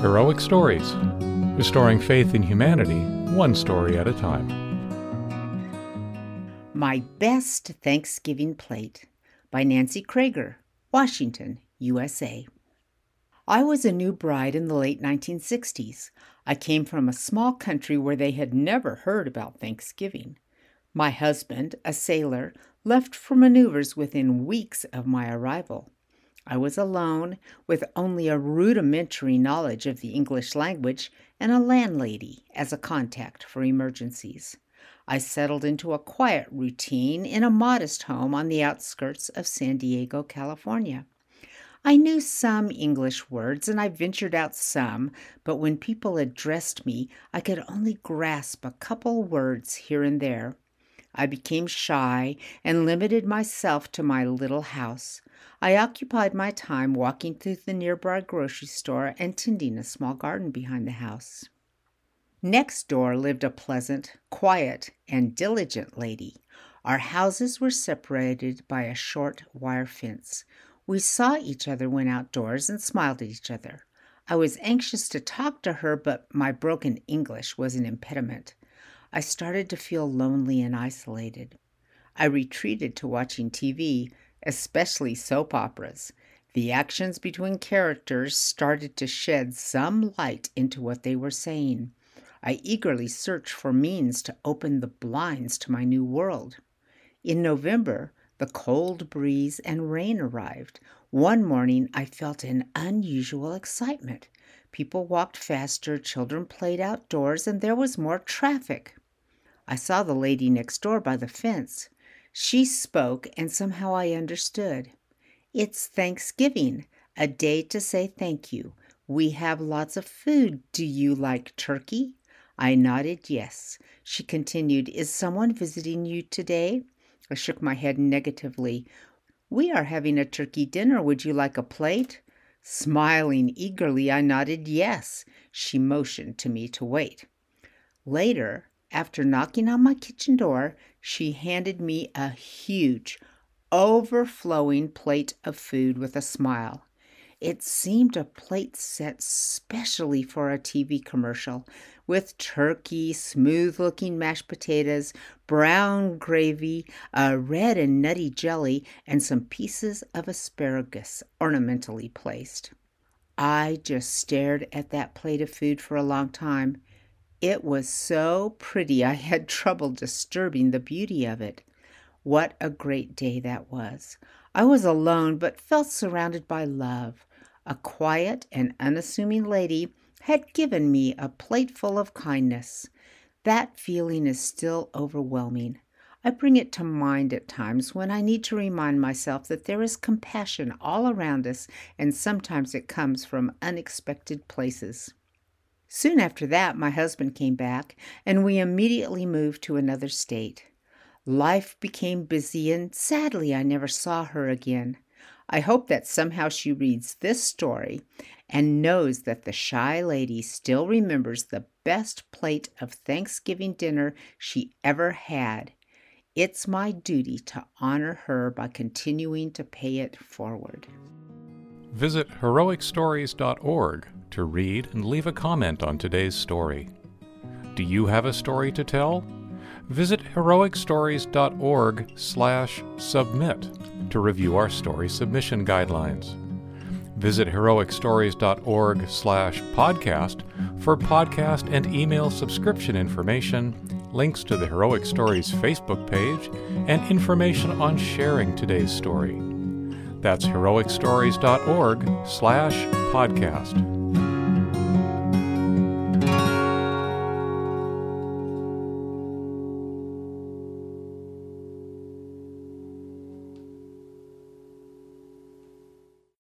Heroic Stories, restoring faith in humanity, one story at a time. My Best Thanksgiving Plate by Nancy Krager, Washington, USA. I was a new bride in the late 1960s. I came from a small country where they had never heard about Thanksgiving. My husband, a sailor, left for maneuvers within weeks of my arrival. I was alone, with only a rudimentary knowledge of the English language and a landlady as a contact for emergencies. I settled into a quiet routine in a modest home on the outskirts of San Diego, California. I knew some English words and I ventured out some, but when people addressed me, I could only grasp a couple words here and there. I became shy and limited myself to my little house. I occupied my time walking through the nearby grocery store and tending a small garden behind the house. Next door lived a pleasant, quiet, and diligent lady. Our houses were separated by a short wire fence. We saw each other when outdoors and smiled at each other. I was anxious to talk to her, but my broken English was an impediment. I started to feel lonely and isolated. I retreated to watching TV, especially soap operas. The actions between characters started to shed some light into what they were saying. I eagerly searched for means to open the blinds to my new world. In November, the cold breeze and rain arrived. One morning, I felt an unusual excitement. People walked faster, children played outdoors, and there was more traffic. I saw the lady next door by the fence. She spoke, and somehow I understood. "It's Thanksgiving, a day to say thank you. We have lots of food. Do you like turkey?" I nodded yes. She continued, "Is someone visiting you today?" I shook my head negatively. "We are having a turkey dinner. Would you like a plate?" Smiling eagerly, I nodded yes. She motioned to me to wait. Later, after knocking on my kitchen door, she handed me a huge, overflowing plate of food with a smile. It seemed a plate set specially for a TV commercial, with turkey, smooth-looking mashed potatoes, brown gravy, a red and nutty jelly, and some pieces of asparagus ornamentally placed. I just stared at that plate of food for a long time. It was so pretty I had trouble disturbing the beauty of it. What a great day that was. I was alone but felt surrounded by love. A quiet and unassuming lady had given me a plateful of kindness. That feeling is still overwhelming. I bring it to mind at times when I need to remind myself that there is compassion all around us, and sometimes it comes from unexpected places. Soon after that, my husband came back, and we immediately moved to another state. Life became busy, and sadly, I never saw her again. I hope that somehow she reads this story and knows that the shy lady still remembers the best plate of Thanksgiving dinner she ever had. It's my duty to honor her by continuing to pay it forward. Visit heroicstories.org to read and leave a comment on today's story. Do you have a story to tell? Visit heroicstories.org/submit to review our story submission guidelines. Visit heroicstories.org/podcast for podcast and email subscription information, links to the Heroic Stories Facebook page, and information on sharing today's story. That's heroicstories.org/podcast.